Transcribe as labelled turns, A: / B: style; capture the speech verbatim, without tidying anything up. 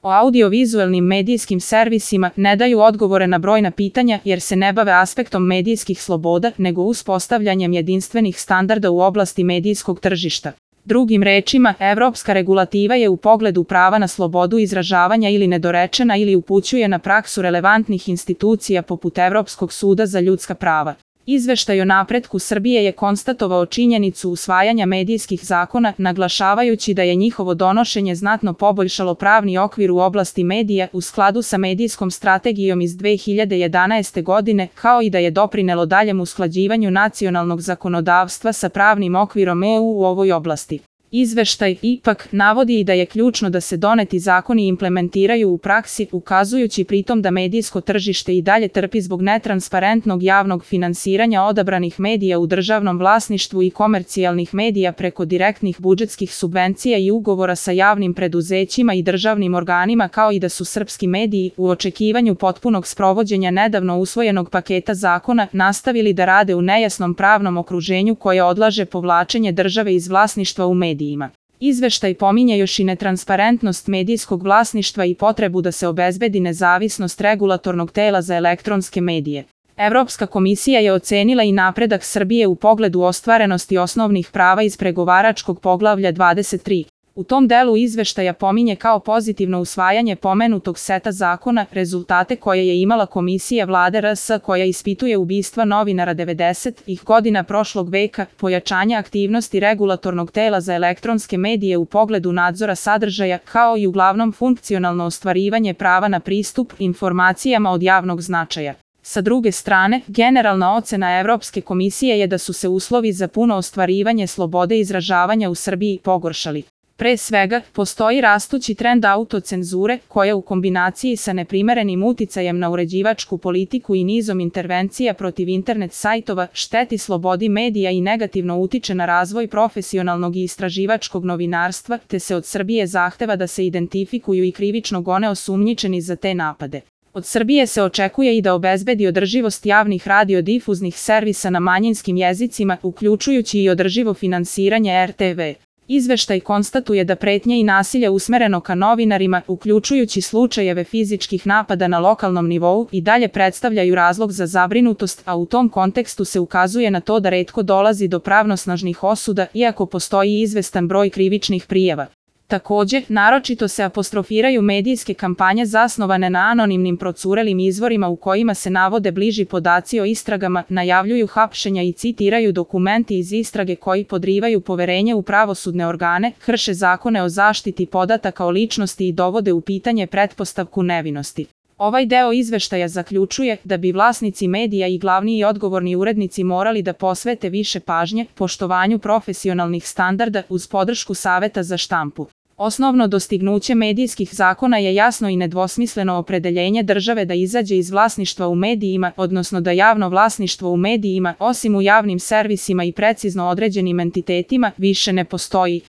A: o audiovizualnim medijskim servisima ne daju odgovore na brojna pitanja jer se ne bave aspektom medijskih sloboda nego uspostavljanjem jedinstvenih standarda u oblasti medijskog tržišta. Drugim rečima, evropska regulativa je u pogledu prava na slobodu izražavanja ili nedorečena ili upućuje na praksu relevantnih institucija poput Evropskog suda za ljudska prava. Izveštaj o napretku Srbije je konstatovao činjenicu usvajanja medijskih zakona, naglašavajući da je njihovo donošenje znatno poboljšalo pravni okvir u oblasti medija u skladu sa medijskom strategijom iz dve hiljade jedanaeste godine, kao i da je doprinelo daljem usklađivanju nacionalnog zakonodavstva sa pravnim okvirom E U u ovoj oblasti. Izveštaj, ipak, navodi i da je ključno da se doneti zakoni implementiraju u praksi, ukazujući pritom da medijsko tržište i dalje trpi zbog netransparentnog javnog finansiranja odabranih medija u državnom vlasništvu i komercijalnih medija preko direktnih budžetskih subvencija i ugovora sa javnim preduzećima i državnim organima, kao i da su srpski mediji, u očekivanju potpunog sprovođenja nedavno usvojenog paketa zakona, nastavili da rade u nejasnom pravnom okruženju koje odlaže povlačenje države iz vlasništva u medijima. Izveštaj pominje još i netransparentnost medijskog vlasništva i potrebu da se obezbedi nezavisnost regulatornog tela za elektronske medije. Evropska komisija je ocenila i napredak Srbije u pogledu ostvarenosti osnovnih prava iz pregovaračkog poglavlja dvadeset tri. U tom delu izveštaja pominje kao pozitivno usvajanje pomenutog seta zakona, rezultate koje je imala Komisija Vlade R S koja ispituje ubistva novinara devedesetih godina prošlog veka, pojačanje aktivnosti regulatornog tela za elektronske medije u pogledu nadzora sadržaja, kao i uglavnom funkcionalno ostvarivanje prava na pristup informacijama od javnog značaja. Sa druge strane, generalna ocena Evropske komisije je da su se uslovi za puno ostvarivanje slobode izražavanja u Srbiji pogoršali. Pre svega, postoji rastući trend autocenzure, koja u kombinaciji sa neprimerenim uticajem na uređivačku politiku i nizom intervencija protiv internet sajtova šteti slobodi medija i negativno utiče na razvoj profesionalnog i istraživačkog novinarstva, te se od Srbije zahteva da se identifikuju i krivično gone osumnjičeni za te napade. Od Srbije se očekuje i da obezbedi održivost javnih radiodifuznih servisa na manjinskim jezicima, uključujući i održivo finansiranje R T V. Izveštaj konstatuje da pretnje i nasilje usmereno ka novinarima, uključujući slučajeve fizičkih napada na lokalnom nivou, i dalje predstavljaju razlog za zabrinutost, a u tom kontekstu se ukazuje na to da retko dolazi do pravnosnažnih osuda, iako postoji izvestan broj krivičnih prijava. Takođe, naročito se apostrofiraju medijske kampanje zasnovane na anonimnim procurelim izvorima u kojima se navode bliži podaci o istragama, najavljuju hapšenja i citiraju dokumenti iz istrage koji podrivaju poverenje u pravosudne organe, krše zakone o zaštiti podataka o ličnosti i dovode u pitanje pretpostavku nevinosti. Ovaj deo izveštaja zaključuje da bi vlasnici medija i glavni i odgovorni urednici morali da posvete više pažnje poštovanju profesionalnih standarda uz podršku Saveta za štampu. Osnovno dostignuće medijskih zakona je jasno i nedvosmisleno opredeljenje države da izađe iz vlasništva u medijima, odnosno da javno vlasništvo u medijima, osim u javnim servisima i precizno određenim entitetima, više ne postoji.